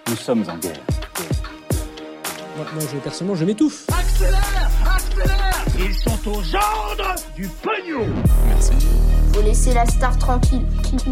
Nous sommes en guerre. Personnellement, je m'étouffe. Accélère! Accélère! Ils sont aux ordres du pognon! Merci. Faut laisser la star tranquille.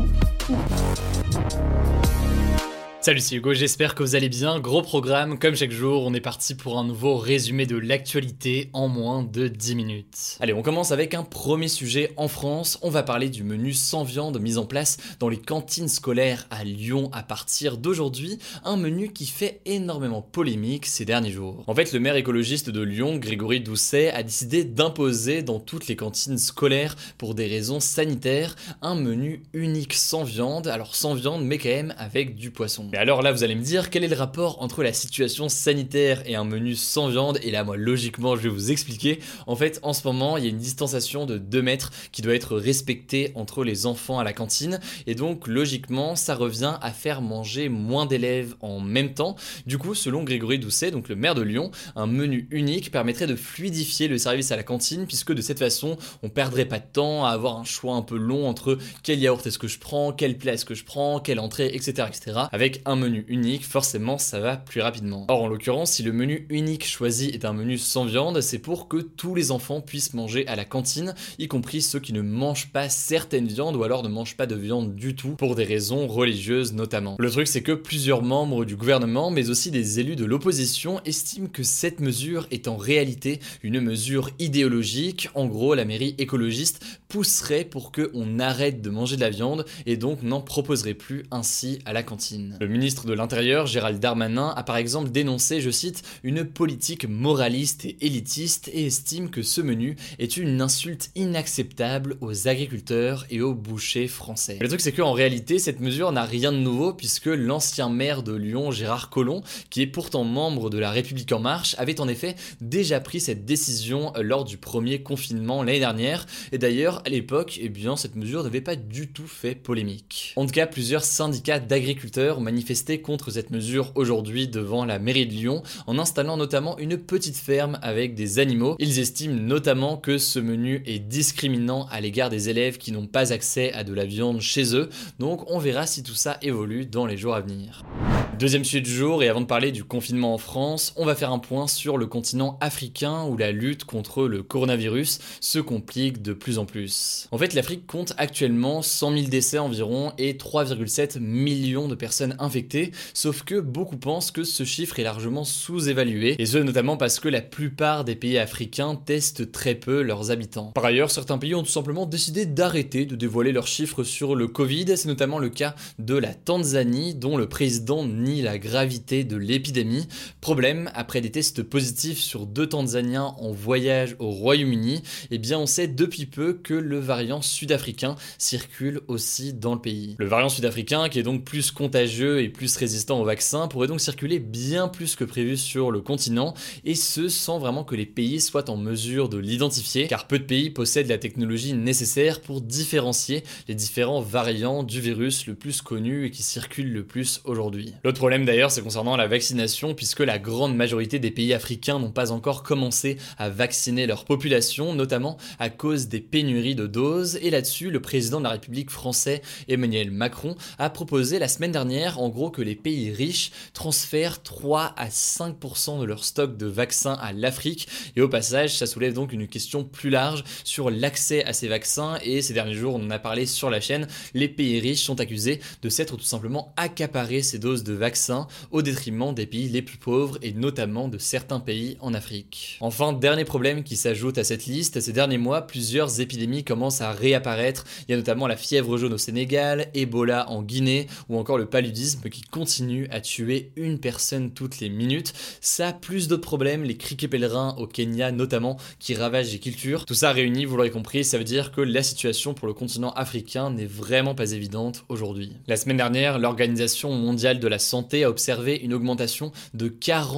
Salut, c'est Hugo, j'espère que vous allez bien. Gros programme, comme chaque jour, on est parti pour un nouveau résumé de l'actualité en moins de 10 minutes. Allez, on commence avec un premier sujet en France. On va parler du menu sans viande mis en place dans les cantines scolaires à Lyon à partir d'aujourd'hui. Un menu qui fait énormément polémique ces derniers jours. En fait, le maire écologiste de Lyon, Grégory Doucet, a décidé d'imposer dans toutes les cantines scolaires, pour des raisons sanitaires, un menu unique sans viande. Alors sans viande, mais quand même avec du poisson. Mais alors là, vous allez me dire, quel est le rapport entre la situation sanitaire et un menu sans viande? Et là, moi, logiquement, je vais vous expliquer. En fait, en ce moment, il y a une distanciation de 2 mètres qui doit être respectée entre les enfants à la cantine. Et donc, logiquement, ça revient à faire manger moins d'élèves en même temps. Du coup, selon Grégory Doucet, donc le maire de Lyon, un menu unique permettrait de fluidifier le service à la cantine, puisque de cette façon, on perdrait pas de temps à avoir un choix un peu long entre quel yaourt est-ce que je prends, quel plat est-ce que je prends, quelle entrée, etc., etc. Avec un menu unique, forcément ça va plus rapidement. Or en l'occurrence, si le menu unique choisi est un menu sans viande, c'est pour que tous les enfants puissent manger à la cantine, y compris ceux qui ne mangent pas certaines viandes ou alors ne mangent pas de viande du tout, pour des raisons religieuses notamment. Le truc c'est que plusieurs membres du gouvernement, mais aussi des élus de l'opposition, estiment que cette mesure est en réalité une mesure idéologique. En gros, la mairie écologiste pousserait pour qu'on arrête de manger de la viande et donc n'en proposerait plus ainsi à la cantine. Le ministre de l'Intérieur, Gérald Darmanin, a par exemple dénoncé, je cite, une politique moraliste et élitiste et estime que ce menu est une insulte inacceptable aux agriculteurs et aux bouchers français. Le truc c'est qu'en réalité, cette mesure n'a rien de nouveau puisque l'ancien maire de Lyon, Gérard Collomb, qui est pourtant membre de La République En Marche, avait en effet déjà pris cette décision lors du premier confinement l'année dernière. Et d'ailleurs, à l'époque, cette mesure n'avait pas du tout fait polémique. En tout cas, plusieurs syndicats d'agriculteurs manifester contre cette mesure aujourd'hui devant la mairie de Lyon en installant notamment une petite ferme avec des animaux. Ils estiment notamment que ce menu est discriminant à l'égard des élèves qui n'ont pas accès à de la viande chez eux. Donc on verra si tout ça évolue dans les jours à venir. Deuxième sujet du jour, et avant de parler du confinement en France, on va faire un point sur le continent africain où la lutte contre le coronavirus se complique de plus en plus. En fait, l'Afrique compte actuellement 100 000 décès environ et 3,7 millions de personnes infectées, sauf que beaucoup pensent que ce chiffre est largement sous-évalué, et ce notamment parce que la plupart des pays africains testent très peu leurs habitants. Par ailleurs, certains pays ont tout simplement décidé d'arrêter de dévoiler leurs chiffres sur le Covid, c'est notamment le cas de la Tanzanie, dont le président nie la gravité de l'épidémie. Problème, après des tests positifs sur 2 Tanzaniens en voyage au Royaume-Uni, on sait depuis peu que le variant sud-africain circule aussi dans le pays. Le variant sud-africain, qui est donc plus contagieux et plus résistant au vaccin, pourrait donc circuler bien plus que prévu sur le continent, et ce sans vraiment que les pays soient en mesure de l'identifier, car peu de pays possèdent la technologie nécessaire pour différencier les différents variants du virus le plus connu et qui circule le plus aujourd'hui. L'autre problème d'ailleurs, c'est concernant la vaccination, puisque la grande majorité des pays africains n'ont pas encore commencé à vacciner leur population, notamment à cause des pénuries de doses, et là-dessus, le président de la République français, Emmanuel Macron, a proposé la semaine dernière, en gros, que les pays riches transfèrent 3 à 5% de leur stock de vaccins à l'Afrique, et au passage, ça soulève donc une question plus large sur l'accès à ces vaccins, et ces derniers jours, on en a parlé sur la chaîne, les pays riches sont accusés de s'être tout simplement accaparés ces doses de vaccins au détriment des pays les plus pauvres et notamment de certains pays en Afrique. Enfin, dernier problème qui s'ajoute à cette liste, ces derniers mois, plusieurs épidémies commencent à réapparaître. Il y a notamment la fièvre jaune au Sénégal, Ebola en Guinée ou encore le paludisme qui continue à tuer une personne toutes les minutes. Ça, plus d'autres problèmes, les criquets pèlerins au Kenya notamment qui ravagent les cultures. Tout ça réuni, vous l'aurez compris, ça veut dire que la situation pour le continent africain n'est vraiment pas évidente aujourd'hui. La semaine dernière, l'Organisation mondiale de la santé a observé une augmentation de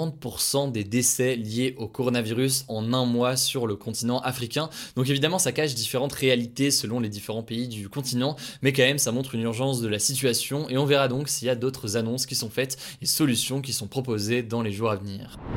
40% des décès liés au coronavirus en un mois sur le continent africain. Donc évidemment, ça cache différentes réalités selon les différents pays du continent, mais quand même, ça montre une urgence de la situation et on verra donc s'il y a d'autres annonces qui sont faites et solutions qui sont proposées dans les jours à venir.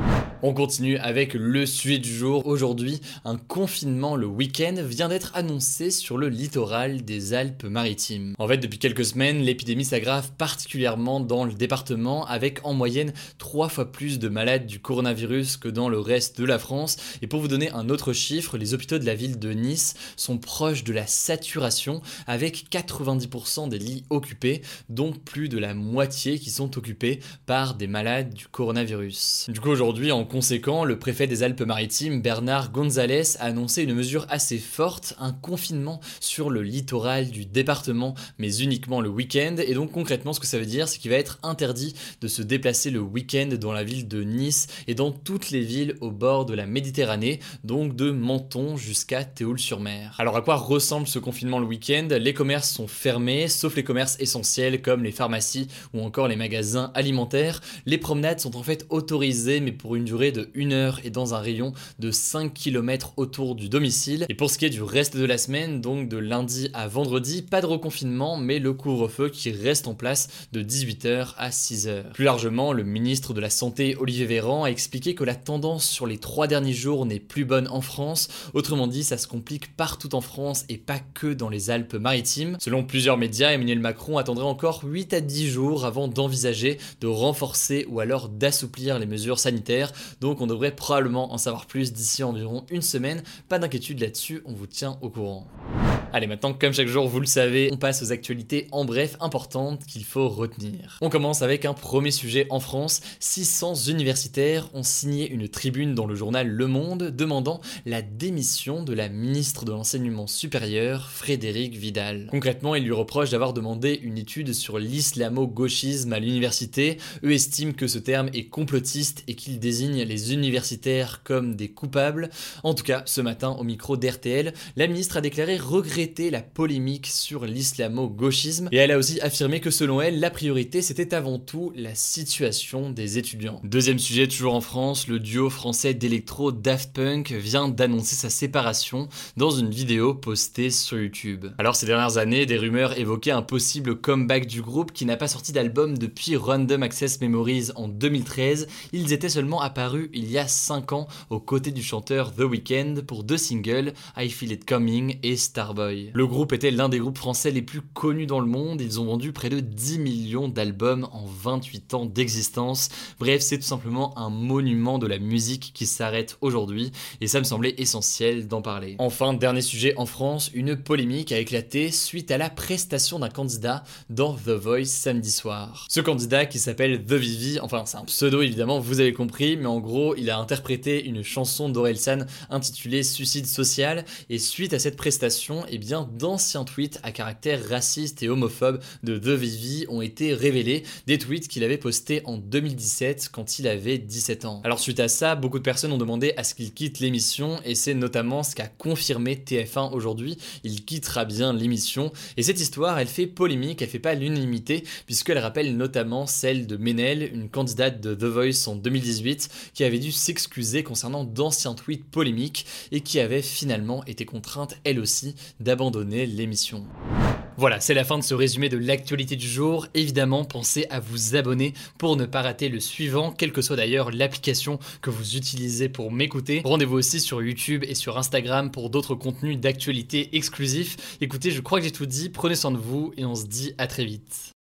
On continue avec le sujet du jour. Aujourd'hui, un confinement le week-end vient d'être annoncé sur le littoral des Alpes-Maritimes. En fait, depuis quelques semaines, l'épidémie s'aggrave particulièrement dans le département avec en moyenne 3 fois plus de malades du coronavirus que dans le reste de la France. Et pour vous donner un autre chiffre, les hôpitaux de la ville de Nice sont proches de la saturation avec 90% des lits occupés, dont plus de la moitié qui sont occupés par des malades du coronavirus. Du coup, aujourd'hui, en conséquent, le préfet des Alpes-Maritimes, Bernard Gonzalez, a annoncé une mesure assez forte, un confinement sur le littoral du département, mais uniquement le week-end. Et donc concrètement, ce que ça veut dire, c'est qu'il va être interdit de se déplacer le week-end dans la ville de Nice et dans toutes les villes au bord de la Méditerranée, donc de Menton jusqu'à Théoul-sur-Mer. Alors à quoi ressemble ce confinement le week-end? Les commerces sont fermés, sauf les commerces essentiels comme les pharmacies ou encore les magasins alimentaires. Les promenades sont en fait autorisées, mais pour une durée de 1 heure et dans un rayon de 5 km autour du domicile. Et pour ce qui est du reste de la semaine, donc de lundi à vendredi, pas de reconfinement, mais le couvre-feu qui reste en place de 18h à 6h. Plus largement, le ministre de la Santé, Olivier Véran, a expliqué que la tendance sur les 3 derniers jours n'est plus bonne en France. Autrement dit, ça se complique partout en France et pas que dans les Alpes-Maritimes. Selon plusieurs médias, Emmanuel Macron attendrait encore 8 à 10 jours avant d'envisager de renforcer ou alors d'assouplir les mesures sanitaires. Donc on devrait probablement en savoir plus d'ici environ une semaine. Pas d'inquiétude là-dessus, on vous tient au courant. Allez, maintenant, comme chaque jour, vous le savez, on passe aux actualités en bref importantes qu'il faut retenir. On commence avec un premier sujet en France. 600 universitaires ont signé une tribune dans le journal Le Monde demandant la démission de la ministre de l'Enseignement supérieur, Frédérique Vidal. Concrètement, ils lui reprochent d'avoir demandé une étude sur l'islamo-gauchisme à l'université. Eux estiment que ce terme est complotiste et qu'il désigne les universitaires comme des coupables. En tout cas, ce matin, au micro d'RTL, la ministre a déclaré regretter la polémique sur l'islamo-gauchisme et elle a aussi affirmé que selon elle, la priorité c'était avant tout la situation des étudiants. Deuxième sujet, toujours en France, le duo français d'électro Daft Punk vient d'annoncer sa séparation dans une vidéo postée sur YouTube. Alors ces dernières années, des rumeurs évoquaient un possible comeback du groupe qui n'a pas sorti d'album depuis Random Access Memories en 2013. Ils étaient seulement apparus il y a 5 ans aux côtés du chanteur The Weeknd pour 2 singles, I Feel It Coming et Starboy. Le groupe était l'un des groupes français les plus connus dans le monde, ils ont vendu près de 10 millions d'albums en 28 ans d'existence. Bref, c'est tout simplement un monument de la musique qui s'arrête aujourd'hui et ça me semblait essentiel d'en parler. Enfin, dernier sujet en France, une polémique a éclaté suite à la prestation d'un candidat dans The Voice samedi soir. Ce candidat qui s'appelle The Vivi, enfin c'est un pseudo évidemment, vous avez compris, mais en gros il a interprété une chanson d'Orelsan intitulée Suicide social et suite à cette prestation, eh bien d'anciens tweets à caractère raciste et homophobe de The Vivi ont été révélés, des tweets qu'il avait postés en 2017 quand il avait 17 ans. Alors suite à ça, beaucoup de personnes ont demandé à ce qu'il quitte l'émission et c'est notamment ce qu'a confirmé TF1 aujourd'hui, il quittera bien l'émission et cette histoire elle fait polémique, elle fait pas l'unanimité puisqu'elle rappelle notamment celle de Ménel, une candidate de The Voice en 2018 qui avait dû s'excuser concernant d'anciens tweets polémiques et qui avait finalement été contrainte elle aussi d'abandonner l'émission. Voilà, c'est la fin de ce résumé de l'actualité du jour. Évidemment, pensez à vous abonner pour ne pas rater le suivant, quelle que soit d'ailleurs l'application que vous utilisez pour m'écouter. Rendez-vous aussi sur YouTube et sur Instagram pour d'autres contenus d'actualité exclusifs. Écoutez, je crois que j'ai tout dit, prenez soin de vous et on se dit à très vite.